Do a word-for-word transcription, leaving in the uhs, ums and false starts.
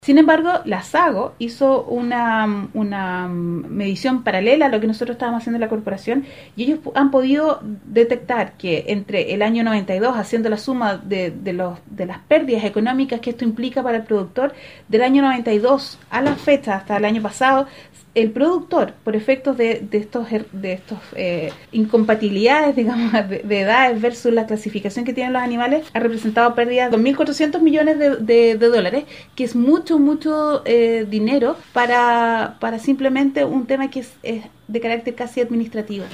Sin embargo, la SAGO hizo una, una medición paralela a lo que nosotros estábamos haciendo en la corporación y ellos han podido detectar que entre el año noventa y dos, haciendo la suma de, de, los, de las pérdidas económicas que esto implica para el productor, del año noventa y dos a la fecha, hasta el año pasado, el productor, por efectos de, de estos, de estos eh, incompatibilidades, digamos, de, de edades versus la clasificación que tienen los animales, ha representado pérdidas de dos mil cuatrocientos millones de, de, de dólares, que es mucho, mucho eh, dinero para, para simplemente un tema que es, es de carácter casi administrativo.